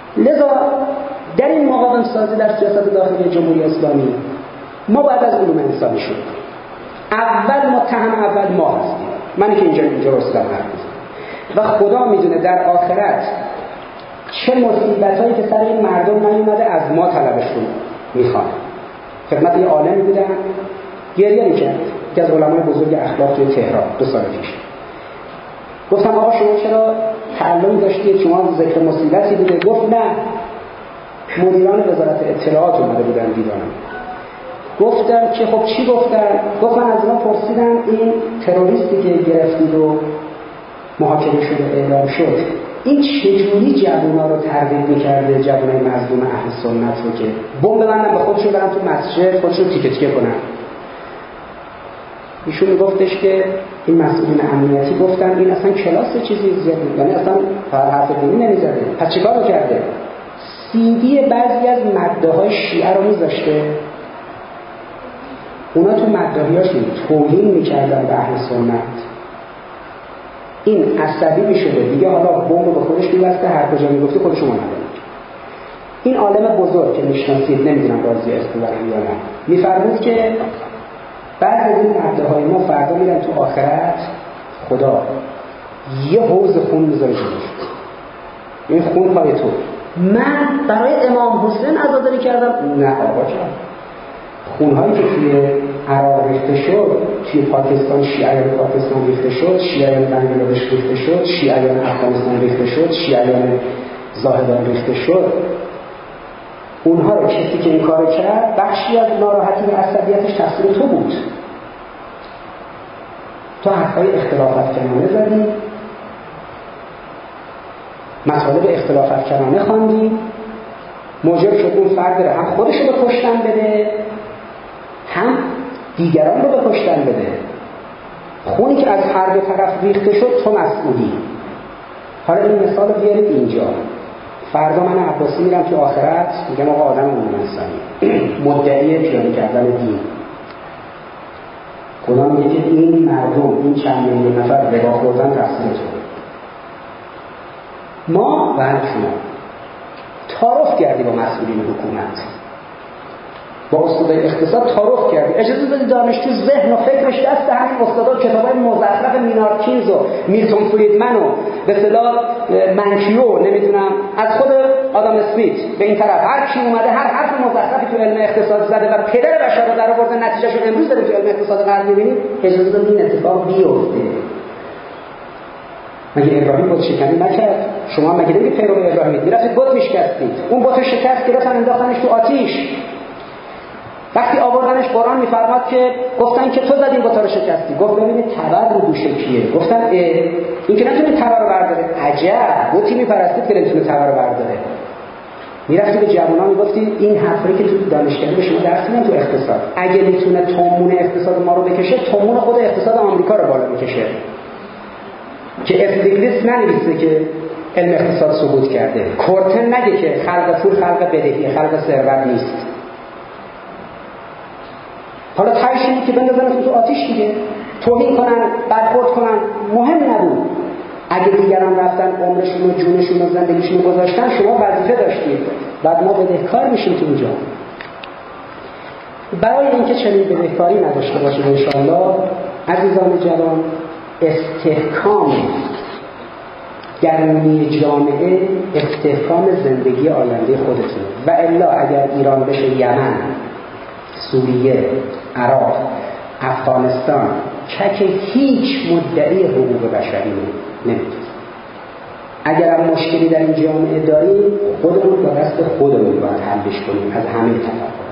لذا در این مقاوم سازی در سیاست داخلی جمهوری اسلامی ما بعد از علوم انسانی شد. اول متهم اول ما هستیم. من که اینجا رسیدم حرف میزنم و خدا میدونه در آخرت چه مصیبتایی که سر این مردم نیومده از ما طلبشون میخوان. خدمت یه عالمی بودم گریه میکرد که از علمای بزرگ اخلاق توی تهران 2 سال پیش. گفتم آقا شما چرا تعلمی داشتید؟ شما ذکر مصیبتی بوده؟ گفت نه، مدیران وزارت اطلاعات اومده بودن دیدانم. گفتم که خب چی گفتن؟ گفت من از اینا پرسیدم این تروریستی که گرفتید و محاکمه شده اعدام شد این چجوری جوونا رو ترغیب میکرده، جوونای مظلوم اهل سنت رو که بمب بزنن به خودشون برن تو مسجد خودشون تیکه تیکه کنن. ایشون میگفتش که این مسئولین امنیتی گفتن این اصلا کلاس چیزی زیاد یعنی اصلا حرف دینی نمیزده. پس چیکار رو کرده؟ سیدی بعضی از مده‌های شیعه رو میذاشته، اونا تو مده‌هاشون توهین میکردن به اهل سنت. این عصبی میشده دیگه، حالا بمب به خودش میبسته، هر کجا میگفته خودشون نداره. این عالم بزرگ که میشناسید، نمیدونم راضی استوارم یا نه، میفرمود که بعد از این مده‌های ما فردا میرن تو آخرت خدا یه حوض خون میذاره جلوش، این خون پای تو. من برای امام حسین عزاداری کردم؟ نه آقا جان، خونهایی که توی عراق ریخته شد، توی پاکستان شیعیان پاکستان ریخته شد، شیعیان بنگلادش ریخته شد، شیعیان افغانستان ریخته شد، شیعیان زاهدان ریخته شد. اونها رو کسی که این کارو کرد بخشی از ناراحتی و عصبیتش تقصیر تو بود. تو حرفای اختلافات کنانه زدی، مطالب اختلافات کنانه خواندی، موجب شد اون فرد رو هم خودش رو به کشتن بده هم دیگران رو به کشتن بده. خونی که از هر دو طرف ریخته شد تو مسئولی. حالا این مثال رو بیارید اینجا. فردا من عباسی میرم تو آخرت میگم آقا آدم علوم انسانی مدعی پیاده کردن دین، خدا میگه که این مردم این چند میلیون نفر ربا خوردن تقصیر تو. ما و شما تعارف کردی با مسئولین حکومت، با استادای اقتصاد تعارف کردی، اجازه بدید دانشجو ذهن و فکرش دست همین استادا کتابای مزخرف مینارد کینز و میلتون فریدمن و به اصطلاح منکیو نمیدونم از خود آدم اسمیت به این طرف هر کی اومده هر حرف مزخرفی تو علم اقتصاد زده و پدر بشر رو در آورده، نتیجهشو امروز داریم تو علم اقتصاد غرب می‌بینیم. اجازه بدید این اتفاق بیفته. مگه ابراهیم بت شکنی نکرد؟ شما مگه نمیگید پیرو ابراهیم میرفتید بت میشکستید؟ اون بت شکست گرفتن انداختنش تو آتیش. وقتی آوردنش قرآن میفرماد که گفتن که تو زدین بتا رو شکستی، گفت ببینید تبر رو دوشه کیه؟ گفتن این که نتونه تبر رو برداره. عجب، بتی میپرستید که نتونه تبر رو برداره. میرفتی به جوانان میگفتی این حرفایی که تو دانشگاهی به شما درس میدن تو اقتصاد، اگه میتونه تومون اقتصاد ما رو بکشه تومون خود اقتصاد آمریکا رو بالا میکشه. که استیگلیس ننویسه که علم اقتصاد سقوط کرده، کورتن نگه که خلق پول خلق بدهی خلق ثروت نیست. حالا تایشینی که بندازن تو آتیش دیگه، توهین کنن، برخورد کنن، مهم نبود. اگه دیگران رفتن عمرشون و جونشون و زندگیشون رو گذاشتن، شما وظیفه داشتید. بعد ما بدهکار میشیم تو اینجا. برای اینکه چنین بدهکاری نداشته باشید انشاءالله عزیزان جوان، استحکام درونی جامعه استحکام زندگی آینده خودتون. و الا اگر ایران بشه یمن، سوریه، عراق، افغانستان، چک هیچ مدعی حقوق بشری نمیتونه. اگر هم مشکلی در این جامعه داریم خودمون با دست خودمون باید حلش کنیم از همه تفاوت.